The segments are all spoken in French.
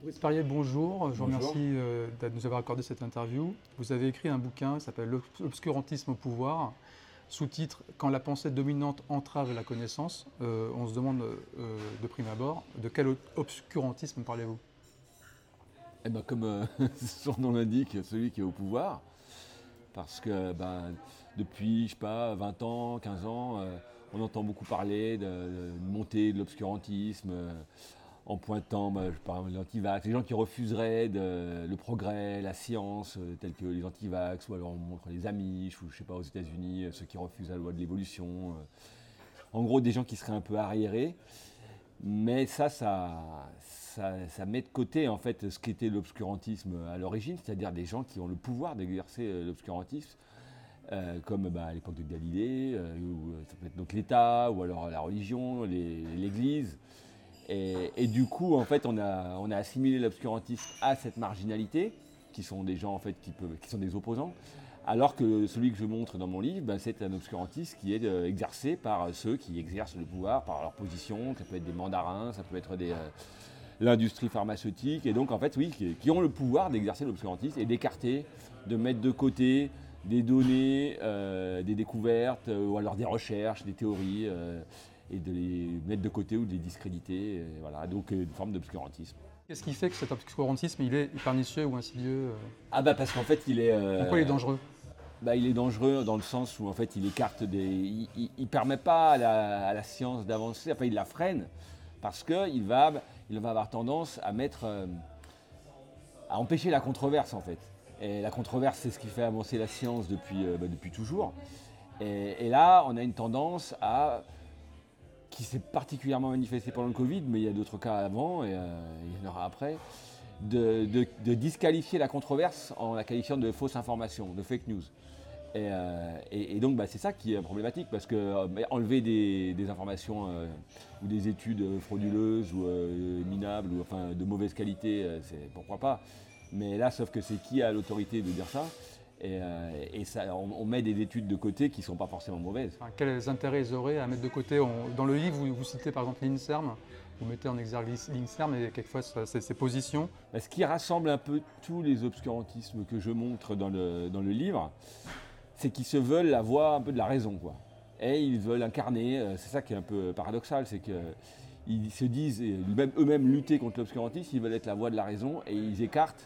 Brice Perrier, bonjour. Je vous Bonjour. remercie de nous avoir accordé cette interview. Vous avez écrit un bouquin qui s'appelle L'obscurantisme au pouvoir, sous-titre Quand la pensée dominante entrave la connaissance. On se demande de prime abord, de quel obscurantisme parlez-vous? Eh ben, comme son nom l'indique, celui qui est au pouvoir, parce que depuis, je sais pas, 20 ans, 15 ans, on entend beaucoup parler de montée de l'obscurantisme, en pointant, par exemple, les antivax, les gens qui refuseraient le progrès, la science, tels que les antivax, ou alors on montre les Amish, ou je sais pas, aux États-Unis, ceux qui refusent la loi de l'évolution. En gros, des gens qui seraient un peu arriérés. Mais ça met de côté en fait ce qu'était l'obscurantisme à l'origine, c'est-à-dire des gens qui ont le pouvoir d'exercer l'obscurantisme, comme à l'époque de Galilée, où ça peut être donc l'État, ou alors la religion, l'Église. Et du coup, en fait, on a assimilé l'obscurantisme à cette marginalité, qui sont des gens en fait qui sont des opposants. Alors que celui que je montre dans mon livre, c'est un obscurantisme qui est exercé par ceux qui exercent le pouvoir, par leur position. Ça peut être des mandarins, ça peut être l'industrie pharmaceutique. Et donc, en fait, oui, qui ont le pouvoir d'exercer l'obscurantisme et d'écarter, de mettre de côté des données, des découvertes, ou alors des recherches, des théories, et de les mettre de côté ou de les discréditer. Voilà, donc une forme d'obscurantisme. Qu'est-ce qui fait que cet obscurantisme il est pernicieux ou insidieux? Parce qu'en fait, il est. Pourquoi il est dangereux? Il est dangereux dans le sens où en fait il écarte il permet pas à la science d'avancer, enfin il la freine parce qu'il va avoir tendance à à empêcher la controverse en fait. Et la controverse c'est ce qui fait avancer la science depuis toujours. Et là on a une tendance qui s'est particulièrement manifestée pendant le Covid, mais il y a d'autres cas avant et il y en aura après, de disqualifier la controverse en la qualifiant de fausse information, de fake news. Et donc c'est ça qui est problématique parce que enlever des informations ou des études frauduleuses ou minables ou enfin de mauvaise qualité, c'est pourquoi pas. Mais là, sauf que c'est qui a l'autorité de dire ça et ça, on met des études de côté qui ne sont pas forcément mauvaises. Enfin, quels intérêts ils auraient à mettre de côté? Dans le livre, vous citez par exemple l'INSERM, vous mettez en exergue l'INSERM et quelquefois ses positions. Ce qui rassemble un peu tous les obscurantismes que je montre dans le livre, c'est qu'ils se veulent la voix un peu de la raison, quoi. Et ils veulent incarner, c'est ça qui est un peu paradoxal, c'est qu'ils se disent, eux-mêmes lutter contre l'obscurantisme, ils veulent être la voix de la raison et ils écartent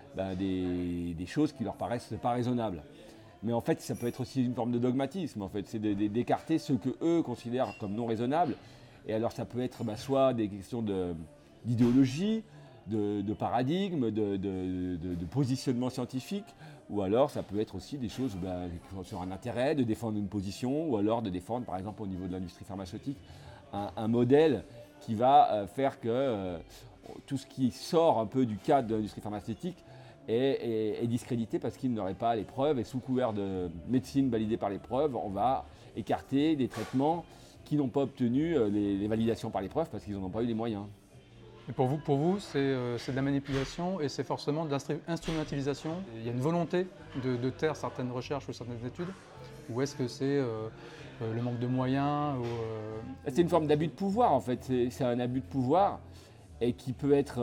des choses qui leur paraissent pas raisonnables. Mais en fait, ça peut être aussi une forme de dogmatisme, en fait, c'est d'écarter ce que eux considèrent comme non raisonnables. Et alors ça peut être soit des questions d'idéologie, de paradigme, de positionnement scientifique, ou alors ça peut être aussi des choses sur un intérêt, de défendre une position, ou alors de défendre, par exemple, au niveau de l'industrie pharmaceutique, un modèle qui va faire que tout ce qui sort un peu du cadre de l'industrie pharmaceutique est discrédité parce qu'il n'aurait pas les preuves, et sous couvert de médecine validée par les preuves, on va écarter des traitements qui n'ont pas obtenu les validations par les preuves parce qu'ils n'en ont pas eu les moyens. Et pour vous c'est de la manipulation et c'est forcément de l'instrumentalisation. Il y a une volonté de taire certaines recherches ou certaines études? Ou est-ce que c'est le manque de moyens C'est une forme d'abus de pouvoir en fait, c'est un abus de pouvoir et qui peut être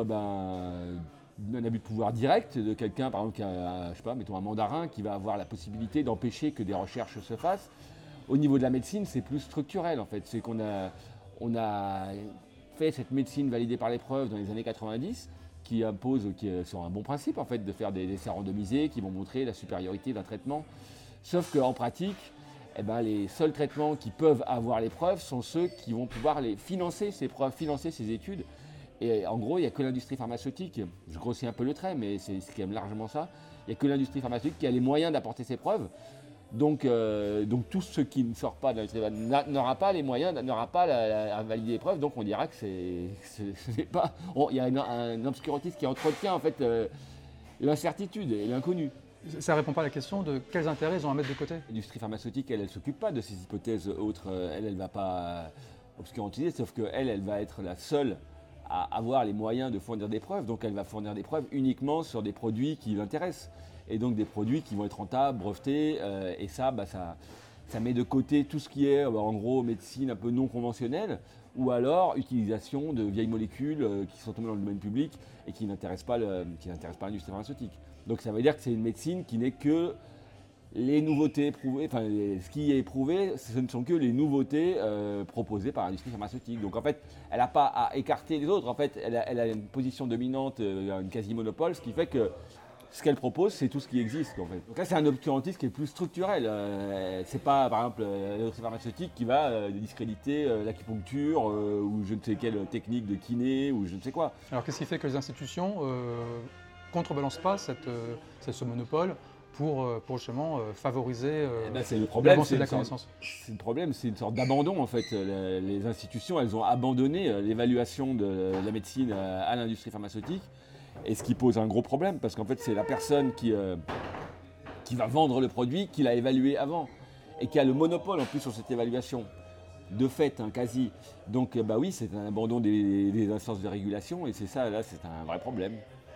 un abus de pouvoir direct de quelqu'un par exemple qui a, je sais pas, mettons un mandarin qui va avoir la possibilité d'empêcher que des recherches se fassent. Au niveau de la médecine, c'est plus structurel en fait, c'est qu'on a fait cette médecine validée par l'épreuve dans les années 90 qui impose, qui est sur un bon principe en fait, de faire des essais randomisés qui vont montrer la supériorité d'un traitement. Sauf qu'en pratique, les seuls traitements qui peuvent avoir les preuves sont ceux qui vont pouvoir financer ces preuves, financer ces études. Et en gros, il n'y a que l'industrie pharmaceutique, je grossis un peu le trait, mais c'est quand même largement ça, il n'y a que l'industrie pharmaceutique qui a les moyens d'apporter ces preuves. Donc tout ce qui ne sort pas de l'industrie n'aura pas les moyens, n'aura pas à valider les preuves, donc on dira que c'est pas... Il y a un obscurantisme qui entretient en fait l'incertitude et l'inconnu. ça ne répond pas à la question de quels intérêts ils ont à mettre de côté? L'industrie pharmaceutique, elle ne s'occupe pas de ces hypothèses autres. Elle ne va pas obscurantiser, sauf qu'elle, elle va être la seule à avoir les moyens de fournir des preuves. Donc elle va fournir des preuves uniquement sur des produits qui l'intéressent. Et donc des produits qui vont être rentables, brevetés. Et ça met de côté tout ce qui est, en gros, médecine un peu non conventionnelle, ou alors utilisation de vieilles molécules qui sont tombées dans le domaine public et qui n'intéressent pas l'industrie pharmaceutique. Donc ça veut dire que c'est une médecine qui n'est que les nouveautés prouvées, enfin ce qui est prouvé, ce ne sont que les nouveautés proposées par l'industrie pharmaceutique. Donc en fait, elle n'a pas à écarter les autres, en fait, elle a une position dominante, une quasi-monopole, ce qui fait que ce qu'elle propose, c'est tout ce qui existe en fait. Donc là, c'est un obscurantisme qui est plus structurel. C'est pas, par exemple, l'industrie pharmaceutique qui va discréditer l'acupuncture ou je ne sais quelle technique de kiné ou je ne sais quoi. Alors qu'est-ce qui fait que les institutions contrebalancent pas ce monopole pour justement favoriser c'est le problème, l'avancée de la connaissance? C'est le problème, c'est une sorte d'abandon en fait. Les institutions, elles ont abandonné l'évaluation de la médecine à l'industrie pharmaceutique. Et ce qui pose un gros problème, parce qu'en fait, c'est la personne qui va vendre le produit, qui l'a évalué avant, et qui a le monopole en plus sur cette évaluation, de fait, quasi. Donc, oui, c'est un abandon des instances de régulation, et c'est ça, là, c'est un vrai problème.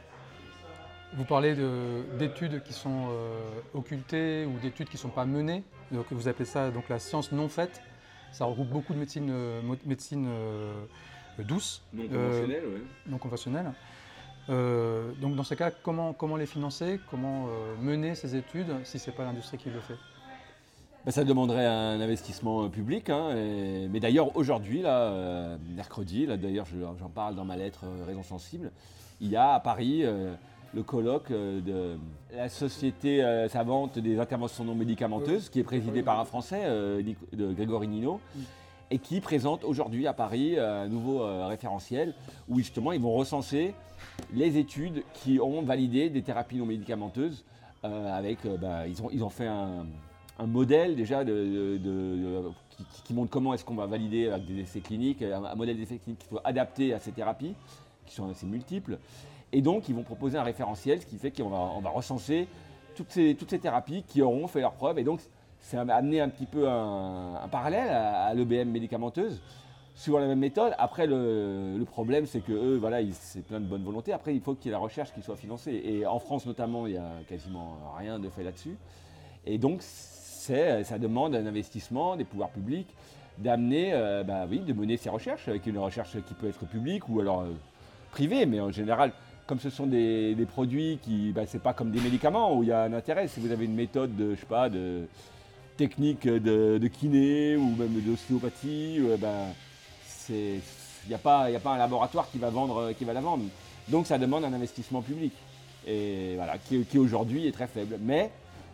Vous parlez d'études qui sont occultées ou d'études qui ne sont pas menées, donc vous appelez ça donc la science non faite. Ça regroupe beaucoup de médecine douce, Non conventionnelle, oui. non conventionnelle. Donc dans ces cas, comment les financer, comment mener ces études si ce n'est pas l'industrie qui le fait? Ça demanderait un investissement public, mais d'ailleurs aujourd'hui, là, mercredi, là, d'ailleurs j'en parle dans ma lettre Raison sensible, il y a à Paris le colloque de la société savante des interventions non médicamenteuses, qui est présidée par un Français, de Grégory Nino, et qui présente aujourd'hui à Paris un nouveau référentiel où justement ils vont recenser les études qui ont validé des thérapies non médicamenteuses ils ont fait un modèle déjà qui montre comment est-ce qu'on va valider avec des essais cliniques, un modèle d'essais cliniques qui soit adapté à ces thérapies qui sont assez multiples. Et donc ils vont proposer un référentiel, ce qui fait qu'on va recenser toutes ces thérapies qui auront fait leurs preuves. Et donc c'est amener un petit peu un parallèle à l'EBM médicamenteuse, suivant la même méthode. Après, le problème, c'est que eux, voilà, c'est plein de bonne volonté. Après, il faut qu'il y ait la recherche qui soit financée. Et en France, notamment, il n'y a quasiment rien de fait là-dessus. Et donc, ça demande un investissement des pouvoirs publics d'amener, de mener ces recherches, avec une recherche qui peut être publique ou alors privée. Mais en général, comme ce sont des produits qui, c'est pas comme des médicaments où il y a un intérêt. Si vous avez une méthode de technique de kiné ou même d'ostéopathie, il n'y a pas un laboratoire qui va la vendre. Donc ça demande un investissement public, et voilà, qui aujourd'hui est très faible. Mais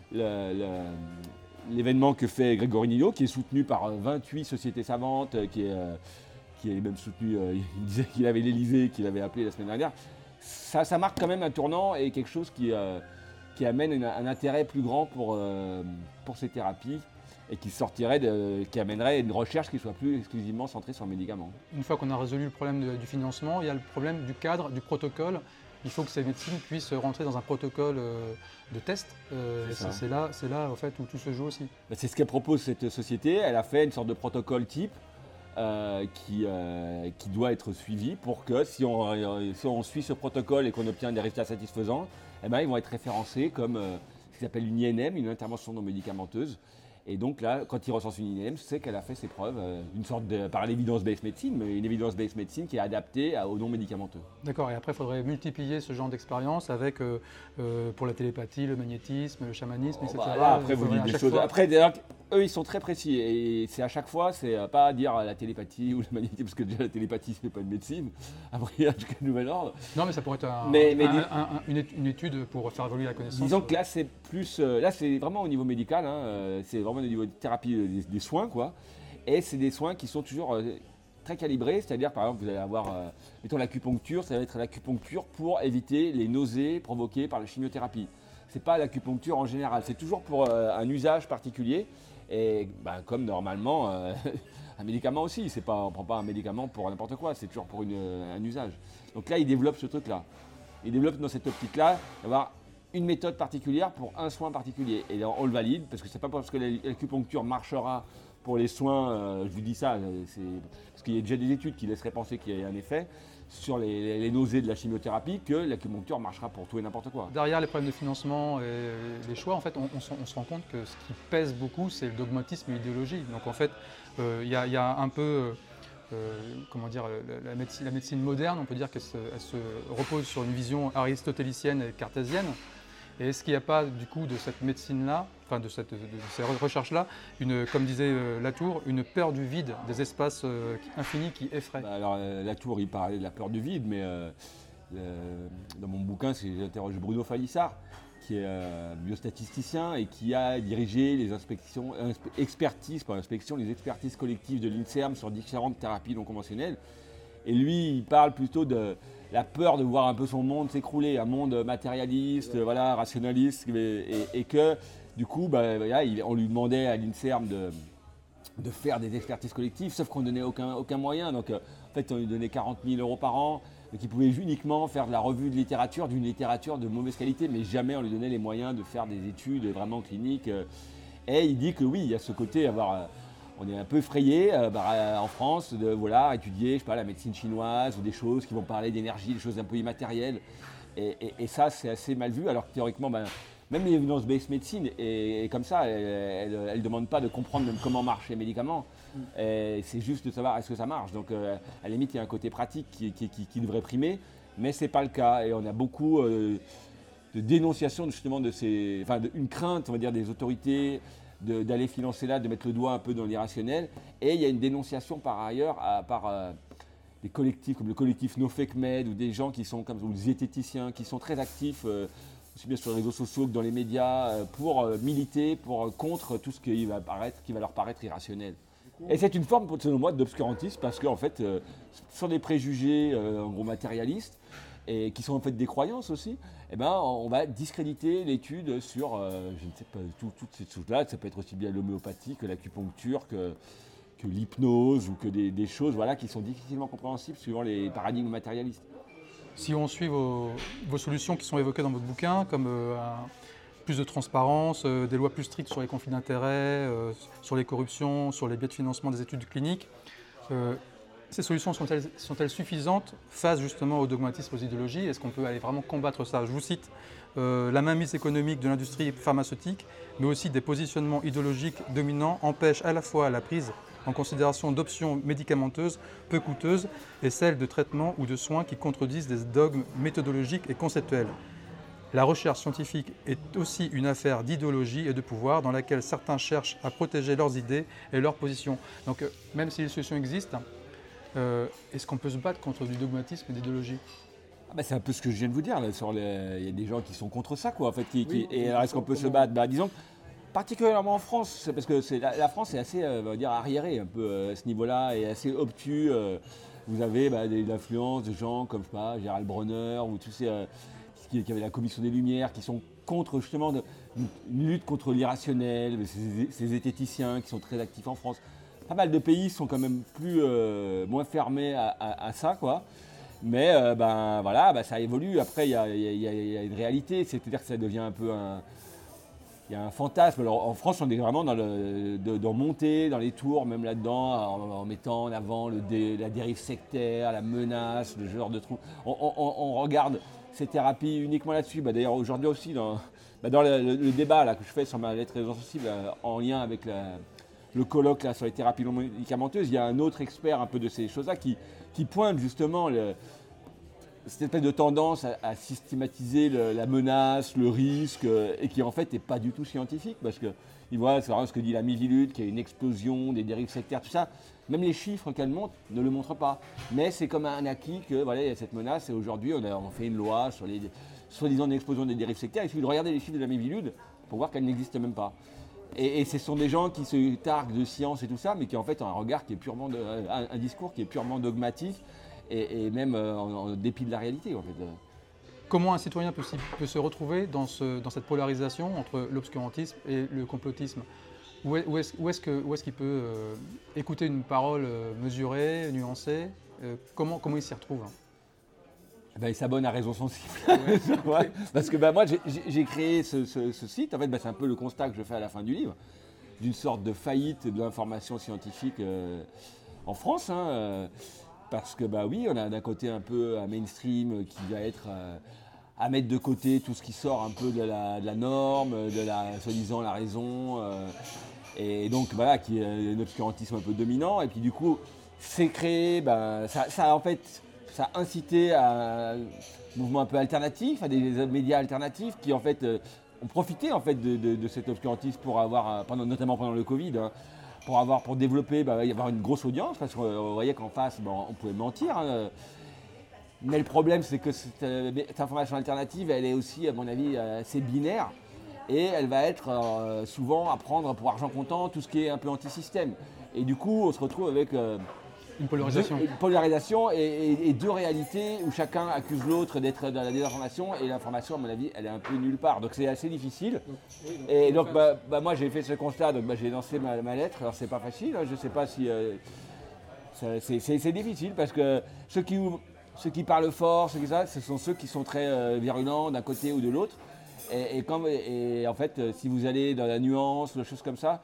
l'événement que fait Grégory Nino, qui est soutenu par 28 sociétés savantes, qui est même soutenu, il disait qu'il avait l'Élysée, qu'il avait appelé la semaine dernière, ça marque quand même un tournant et quelque chose qui amène un intérêt plus grand pour ces thérapies et qui amènerait une recherche qui soit plus exclusivement centrée sur le médicament. Une fois qu'on a résolu le problème du financement, il y a le problème du cadre, du protocole. Il faut que ces médecines puissent rentrer dans un protocole de test. C'est là en fait, où tout se joue aussi. C'est ce qu'elle propose, cette société. Elle a fait une sorte de protocole type qui doit être suivi pour que si on suit ce protocole et qu'on obtient des résultats satisfaisants, ils vont être référencés comme ce qui s'appelle une INM, une intervention non médicamenteuse. Et donc là, quand il recense une INM, c'est qu'elle a fait ses preuves, une sorte par l'évidence-based medicine, mais une evidence-based medicine qui est adaptée aux non médicamenteux. D'accord, et après il faudrait multiplier ce genre d'expérience avec, pour la télépathie, le magnétisme, le chamanisme, etc. Après, vous dites des choses. Après, d'ailleurs, eux, ils sont très précis, et c'est à chaque fois, c'est pas dire la télépathie ou le magnétisme, parce que déjà la télépathie, c'est pas une médecine, après, il y a jusqu'à nouvel ordre. Non, mais ça pourrait être une étude pour faire évoluer la connaissance. Disons que là, c'est plus, là, c'est vraiment au niveau médical, c'est vraiment au niveau de thérapie des soins, quoi. Et c'est des soins qui sont toujours très calibrés, c'est-à-dire, par exemple, vous allez avoir, mettons l'acupuncture, ça va être l'acupuncture pour éviter les nausées provoquées par la chimiothérapie. C'est pas l'acupuncture en général, c'est toujours pour un usage particulier. Et comme normalement, un médicament aussi, on ne prend pas un médicament pour n'importe quoi, c'est toujours pour un usage. Donc là, ils développent ce truc-là. Ils développent dans cette optique-là d'avoir une méthode particulière pour un soin particulier. Et on le valide, parce que c'est pas parce que l'acupuncture marchera pour les soins, je vous dis ça, parce qu'il y a déjà des études qui laisseraient penser qu'il y a un effet sur les nausées de la chimiothérapie, que l'acupuncture marchera pour tout et n'importe quoi. Derrière les problèmes de financement et les choix, en fait, on se rend compte que ce qui pèse beaucoup, c'est le dogmatisme et l'idéologie. Donc en fait, il y a un peu comment dire, la médecine moderne, on peut dire qu'elle se repose sur une vision aristotélicienne et cartésienne. Et est-ce qu'il n'y a pas, du coup, de cette médecine-là, enfin de ces recherches-là, comme disait Latour, une peur du vide, des espaces infinis qui effraient? Alors Latour, il parlait de la peur du vide, mais dans mon bouquin, j'interroge Bruno Falissard, qui est biostatisticien et qui a dirigé les expertises collectives de l'INSERM sur différentes thérapies non conventionnelles. Et lui, il parle plutôt de la peur de voir un peu son monde s'écrouler, un monde matérialiste, voilà, rationaliste, et que du coup, on lui demandait à l'INSERM de faire des expertises collectives, sauf qu'on ne donnait aucun moyen. Donc en fait, on lui donnait 40 000 € par an, et qu'il pouvait uniquement faire de la revue de littérature, d'une littérature de mauvaise qualité, mais jamais on lui donnait les moyens de faire des études vraiment cliniques. Et il dit que oui, il y a ce côté, on est un peu effrayé en France de étudier, je sais pas, la médecine chinoise ou des choses qui vont parler d'énergie, des choses un peu immatérielles. Et ça, c'est assez mal vu, alors que théoriquement, même l'évidence-based médecine est comme ça, elle ne demande pas de comprendre même comment marchent les médicaments. C'est juste de savoir est-ce que ça marche. Donc à la limite, il y a un côté pratique qui devrait primer, mais ce n'est pas le cas. Et on a beaucoup de dénonciation justement une crainte, on va dire, des autorités d'aller financer là, de mettre le doigt un peu dans l'irrationnel. Et il y a une dénonciation par ailleurs par des collectifs comme le collectif No Fake Med ou des gens qui sont comme ou des zététiciens qui sont très actifs aussi bien sur les réseaux sociaux que dans les médias pour militer contre tout ce qui va leur paraître irrationnel. Et c'est une forme, selon moi, d'obscurantisme parce qu'en fait, ce sont des préjugés en gros matérialistes et qui sont en fait des croyances aussi. On va discréditer l'étude sur, je ne sais pas, toutes ces choses-là. Ça peut être aussi bien l'homéopathie que l'acupuncture, que l'hypnose ou que des choses qui sont difficilement compréhensibles suivant les paradigmes matérialistes. Si on suit vos solutions qui sont évoquées dans votre bouquin, comme plus de transparence, des lois plus strictes sur les conflits d'intérêts, sur les corruptions, sur les biais de financement des études cliniques, ces solutions sont-elles suffisantes face justement au dogmatisme, aux idéologies? Est-ce qu'on peut aller vraiment combattre ça? Je vous cite la mainmise économique de l'industrie pharmaceutique, mais aussi des positionnements idéologiques dominants empêchent à la fois la prise en considération d'options médicamenteuses peu coûteuses et celles de traitements ou de soins qui contredisent des dogmes méthodologiques et conceptuels. La recherche scientifique est aussi une affaire d'idéologie et de pouvoir dans laquelle certains cherchent à protéger leurs idées et leurs positions. Donc même si les solutions existent, est-ce qu'on peut se battre contre du dogmatisme et d'idéologie? C'est un peu ce que je viens de vous dire. Il y a des gens qui sont contre ça, quoi. En fait, et alors, est-ce qu'on peut se battre? Disons, particulièrement en France, parce que la France est assez arriérée un peu à ce niveau-là et assez obtus. Vous avez l'influence de gens comme Gérald Bronner ou tous ces qui avait la Commission des Lumières qui sont contre justement une lutte contre l'irrationnel, ces zététiciens qui sont très actifs en France. Pas mal de pays sont quand même moins fermés à ça, quoi. Mais ça évolue. Après, il y a une réalité, c'est-à-dire que ça devient un peu il y a un fantasme. Alors, en France, on est vraiment dans monter dans les tours, même là-dedans, en mettant en avant la dérive sectaire, la menace, le genre de trou. On regarde ces thérapies uniquement là-dessus. D'ailleurs, aujourd'hui aussi, dans le débat là, que je fais sur ma lettre raison sensible, en lien avec le colloque là, sur les thérapies non médicamenteuses, il y a un autre expert un peu de ces choses-là qui pointe justement cette espèce de tendance à systématiser la menace, le risque, et qui en fait n'est pas du tout scientifique, parce qu'il voit, c'est vraiment ce que dit la Miviludes, qu'il y a une explosion des dérives sectaires, tout ça. Même les chiffres qu'elle montre ne le montrent pas. Mais c'est comme un acquis que il y a cette menace, et aujourd'hui on fait une loi sur les soi-disant explosion des dérives sectaires. Il suffit de regarder les chiffres de la Miviludes pour voir qu'elle n'existe même pas. Et ce sont des gens qui se targuent de science et tout ça, mais qui en fait ont un regard qui est purement un discours qui est purement dogmatique et même en dépit de la réalité. En fait. Comment un citoyen peut se retrouver dans cette polarisation entre l'obscurantisme et le complotisme? Où est-ce qu'il peut écouter une parole mesurée, nuancée? Comment il s'y retrouve? Il s'abonne à Raison Sensible. Ouais, parce que moi, j'ai créé ce site. En fait, c'est un peu le constat que je fais à la fin du livre, d'une sorte de faillite de l'information scientifique en France. Parce que oui, on a d'un côté un peu un mainstream qui va être à mettre de côté tout ce qui sort un peu de la norme, de la soi-disant la raison, et donc qui est un obscurantisme un peu dominant. Et puis du coup, c'est créé, en fait, ça a incité à un mouvement un peu alternatif, à des médias alternatifs qui en fait ont profité en fait de cet obscurantisme pour avoir, notamment pendant le Covid, hein, pour développer, y avoir une grosse audience, parce qu'on voyait qu'en face, on pouvait mentir. Hein. Mais le problème, c'est que cette information alternative, elle est aussi, à mon avis, assez binaire. Et elle va être souvent à prendre pour argent comptant tout ce qui est un peu anti-système. Et du coup, on se retrouve avec une polarisation. Une polarisation et deux réalités où chacun accuse l'autre d'être dans la désinformation. Et l'information, à mon avis, elle est un peu nulle part. Donc c'est assez difficile. Et donc, moi, j'ai fait ce constat. Donc, j'ai lancé ma lettre. Alors, c'est pas facile. Hein, je ne sais pas si... c'est difficile parce que ceux qui parlent fort, ce sont ceux qui sont très virulents d'un côté ou de l'autre. Et en fait, si vous allez dans la nuance, des choses comme ça,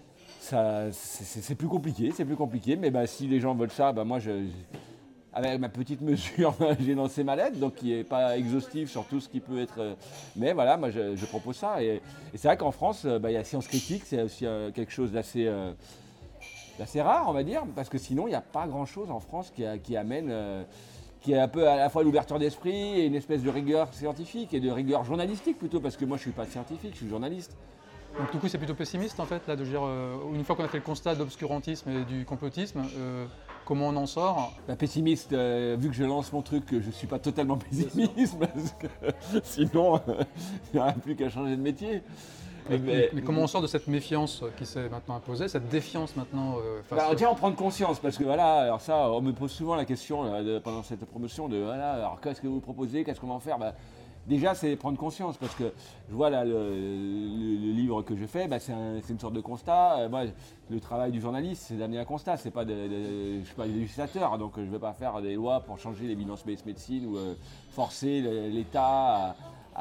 c'est plus compliqué. Mais si les gens veulent ça, moi, avec ma petite mesure, j'ai lancé ma lettre, donc qui n'est pas exhaustive sur tout ce qui peut être. Mais voilà, moi, je propose ça. Et c'est vrai qu'en France, il y a Science Critique, c'est aussi quelque chose d'assez rare, on va dire, parce que sinon, il n'y a pas grand-chose en France qui amène... qui est un peu à la fois l'ouverture d'esprit et une espèce de rigueur scientifique et de rigueur journalistique plutôt, parce que moi je suis pas scientifique, je suis journaliste. Donc du coup c'est plutôt pessimiste en fait, là, de dire, une fois qu'on a fait le constat d'obscurantisme et du complotisme, comment on en sort? Pessimiste, vu que je lance mon truc, je ne suis pas totalement pessimiste, parce que sinon il n'y aurait plus qu'à changer de métier. Mais comment on sort de cette méfiance qui s'est maintenant imposée, cette défiance maintenant déjà en prendre conscience, parce que voilà, alors ça, on me pose souvent la question pendant cette promotion de voilà, alors qu'est-ce que vous proposez, qu'est-ce qu'on va en faire? Déjà, c'est prendre conscience, parce que je vois là le livre que je fais, c'est une sorte de constat. Moi, le travail du journaliste, c'est d'amener un constat. Je ne suis pas législateur, donc je ne vais pas faire des lois pour changer les bilans médecine ou forcer l'État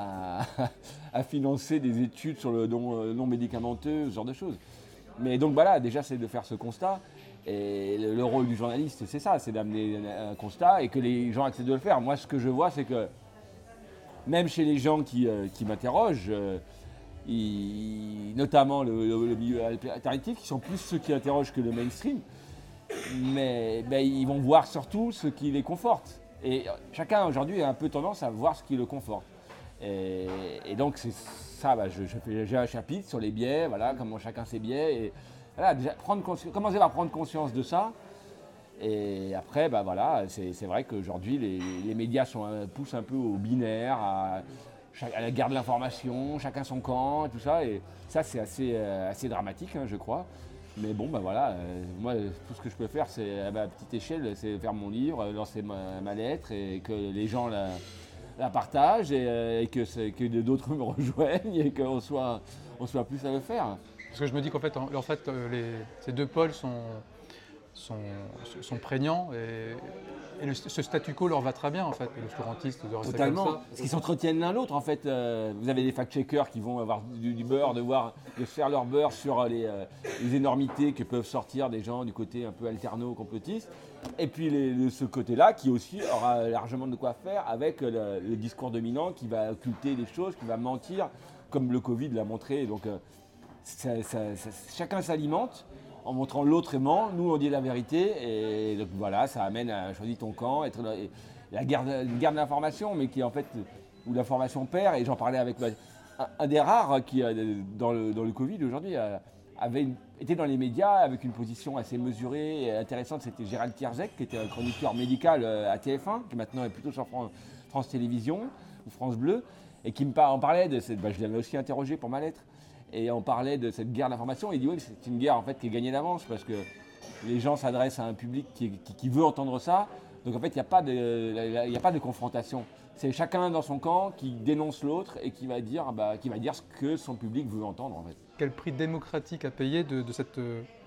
à financer des études sur le non médicamenteux, ce genre de choses. Mais donc voilà, déjà c'est de faire ce constat. Et le rôle du journaliste, c'est ça, c'est d'amener un constat et que les gens acceptent de le faire. Moi, ce que je vois, c'est que même chez les gens qui m'interrogent, notamment le milieu alternatif, qui sont plus ceux qui interrogent que le mainstream, mais ils vont voir surtout ce qui les conforte. Et chacun aujourd'hui a un peu tendance à voir ce qui le conforte. Et donc c'est ça, j'ai un chapitre sur les biais, voilà, comment chacun ses biais. Et voilà, déjà, commencer par prendre conscience de ça. Et après, voilà, c'est vrai qu'aujourd'hui les médias poussent un peu au binaire, à la guerre de l'information, chacun son camp, et tout ça. Et ça c'est assez dramatique, hein, je crois. Mais bon, voilà, moi tout ce que je peux faire, c'est à ma petite échelle, c'est faire mon livre, lancer ma lettre et que les gens la partagent et que d'autres me rejoignent et qu'on soit plus à le faire. Parce que je me dis qu'en fait, ces deux pôles sont prégnants et ce statu quo leur va très bien en fait, l'obscurantiste de rester Totalement, comme ça. parce qu'ils s'entretiennent l'un l'autre en fait. Vous avez des fact-checkers qui vont avoir du beurre, de faire leur beurre sur les énormités que peuvent sortir des gens du côté un peu alterno-complotiste. Et puis ce côté-là qui aussi aura largement de quoi faire avec le discours dominant qui va occulter des choses, qui va mentir, comme le Covid l'a montré. Donc chacun s'alimente en montrant l'autre aimant, nous on dit la vérité, et donc voilà, ça amène à choisir ton camp, une guerre de l'information, mais qui en fait, où l'information perd, et j'en parlais avec un des rares qui, dans le Covid aujourd'hui, était dans les médias avec une position assez mesurée et intéressante, c'était Gérald Kierzek, qui était un chroniqueur médical à TF1, qui maintenant est plutôt sur France Télévisions ou France Bleu, et qui en parlait de cette, je l'avais aussi interrogé pour ma lettre, et on parlait de cette guerre d'information. Il dit oui, c'est une guerre en fait qui est gagnée d'avance parce que les gens s'adressent à un public qui veut entendre ça. Donc en fait, il n'y a pas de confrontation. C'est chacun dans son camp qui dénonce l'autre et qui va dire ce que son public veut entendre en fait. Quel prix démocratique à payer de cette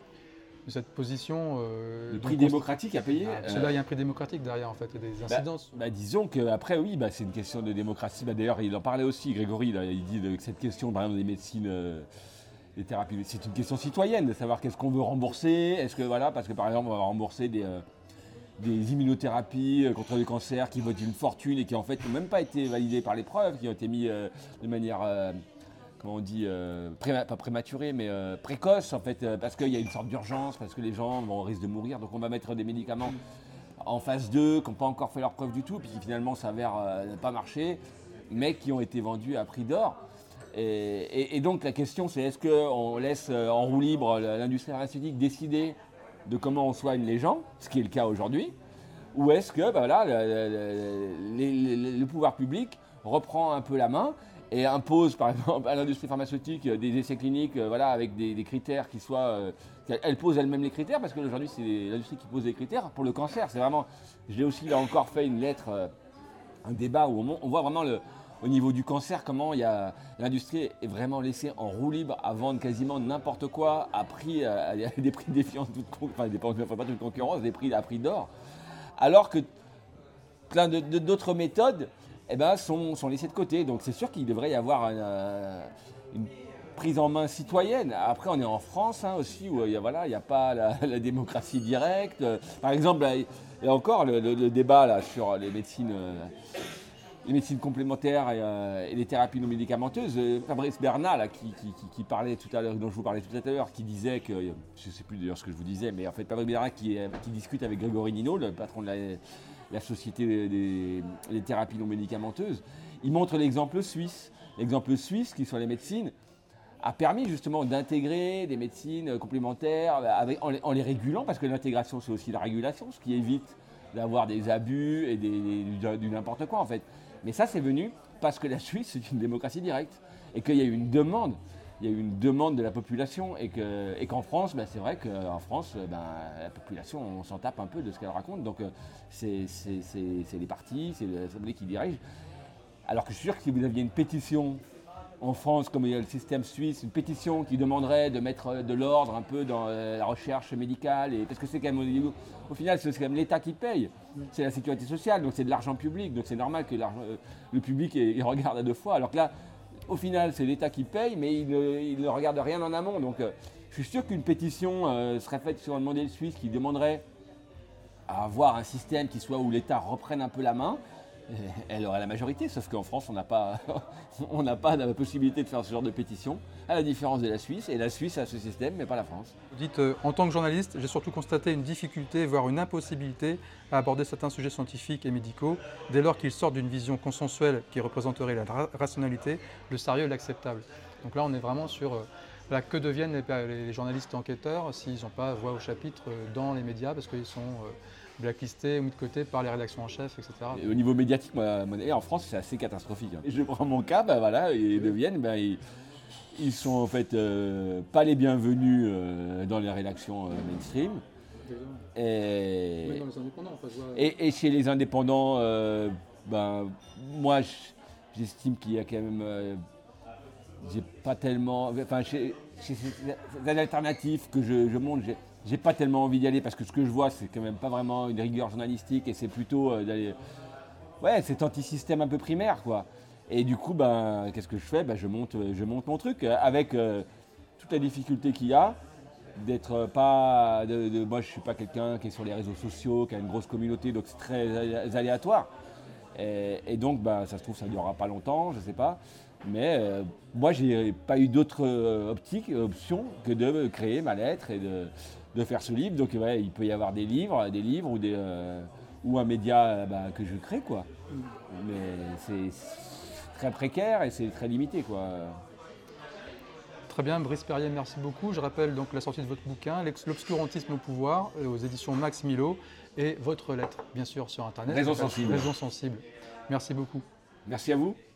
position Le prix démocratique à payer Parce que là, il y a un prix démocratique derrière, en fait, et des incidences. Disons qu'après, oui, c'est une question de démocratie. D'ailleurs, il en parlait aussi, Grégory, là, il dit que cette question, par exemple, des médecines, des thérapies, c'est une question citoyenne, de savoir qu'est-ce qu'on veut rembourser. Est-ce que, voilà, parce que par exemple, on va rembourser des immunothérapies contre le cancer qui vaut une fortune et qui, en fait, n'ont même pas été validées par les preuves, qui ont été mis de manière comment on dit, pas prématuré, mais précoce en fait, parce qu'il y a une sorte d'urgence, parce que les gens risquent de mourir, donc on va mettre des médicaments en phase 2, qui n'ont pas encore fait leur preuve du tout, puis qui finalement s'avèrent ne pas marcher, mais qui ont été vendus à prix d'or. Et donc la question c'est, est-ce qu'on laisse en roue libre l'industrie pharmaceutique décider de comment on soigne les gens, ce qui est le cas aujourd'hui, ou est-ce que le pouvoir public reprend un peu la main et impose par exemple à l'industrie pharmaceutique des essais cliniques avec des critères qui soient... elle pose elle-même les critères, parce qu'aujourd'hui c'est l'industrie qui pose les critères pour le cancer. C'est vraiment, je l'ai aussi là encore fait une lettre, un débat où on voit vraiment au niveau du cancer comment l'industrie est vraiment laissée en roue libre à vendre quasiment n'importe quoi à des prix défiant toute concurrence, des prix à prix d'or, alors que plein d'autres méthodes sont laissées de côté. Donc c'est sûr qu'il devrait y avoir une prise en main citoyenne. Après, on est en France aussi, où il n'y a pas la démocratie directe. Par exemple, il y a encore le débat là, sur les médecines complémentaires et les thérapies non médicamenteuses. Fabrice Bernat, là, qui parlait tout à l'heure, dont je vous parlais tout à l'heure, qui disait que, je ne sais plus d'ailleurs ce que je vous disais, mais en fait Fabrice Bernat qui discute avec Grégory Nino, le patron de la société des thérapies non médicamenteuses, il montre l'exemple suisse. L'exemple suisse, qui sont les médecines, a permis justement d'intégrer des médecines complémentaires en les régulant, parce que l'intégration c'est aussi la régulation, ce qui évite d'avoir des abus et du n'importe quoi en fait. Mais ça c'est venu parce que la Suisse c'est une démocratie directe et qu'il y a eu une demande. Il y a eu une demande de la population et qu'en France, c'est vrai qu'en France, la population, on s'en tape un peu de ce qu'elle raconte. Donc c'est les partis, c'est l'Assemblée qui dirige. Alors que je suis sûr que si vous aviez une pétition en France, comme il y a le système suisse, une pétition qui demanderait de mettre de l'ordre un peu dans la recherche médicale, parce que c'est quand même, au final, c'est quand même l'État qui paye, c'est la sécurité sociale, donc c'est de l'argent public, donc c'est normal que le public il regarde à deux fois, alors que là, au final, c'est l'État qui paye, mais il ne regarde rien en amont. Donc je suis sûr qu'une pétition serait faite sur un modèle suisse qui demanderait à avoir un système qui soit où l'État reprenne un peu la main. Elle aurait la majorité, sauf qu'en France, on n'a pas la possibilité de faire ce genre de pétition, à la différence de la Suisse. Et la Suisse a ce système, mais pas la France. Vous dites, en tant que journaliste, j'ai surtout constaté une difficulté, voire une impossibilité à aborder certains sujets scientifiques et médicaux, dès lors qu'ils sortent d'une vision consensuelle qui représenterait la rationalité, le sérieux et l'acceptable. Donc là, on est vraiment sur que deviennent les journalistes enquêteurs s'ils n'ont pas voix au chapitre dans les médias, parce qu'ils sont blacklistés, mis de côté par les rédactions en chef, etc. Et au niveau médiatique, en France, c'est assez catastrophique. Je prends mon cas, ils deviennent, ils sont en fait pas les bienvenus dans les rédactions mainstream. Et, dans les indépendants, et chez les indépendants, moi, j'estime qu'il y a quand même... j'ai pas tellement... chez les alternatives que je monte, j'ai pas tellement envie d'y aller, parce que ce que je vois, c'est quand même pas vraiment une rigueur journalistique, et c'est plutôt d'aller... Ouais, c'est anti-système un peu primaire, quoi. Et du coup, qu'est-ce que je fais ? Je monte mon truc, avec toute la difficulté qu'il y a, d'être pas... moi, je suis pas quelqu'un qui est sur les réseaux sociaux, qui a une grosse communauté, donc c'est très aléatoire. Et donc, ça se trouve, ça ne durera pas longtemps, je sais pas. Mais moi, j'ai pas eu d'autre option que de créer ma lettre et de faire ce livre. Donc il peut y avoir des livres ou un média que je crée, quoi. Mais c'est très précaire et c'est très limité, quoi. Très bien, Brice Perrier, merci beaucoup. Je rappelle donc la sortie de votre bouquin, L'obscurantisme au pouvoir, aux éditions Max Milo, et votre lettre, bien sûr, sur Internet. Raison sensible. Raison sensible. Merci beaucoup. Merci à vous.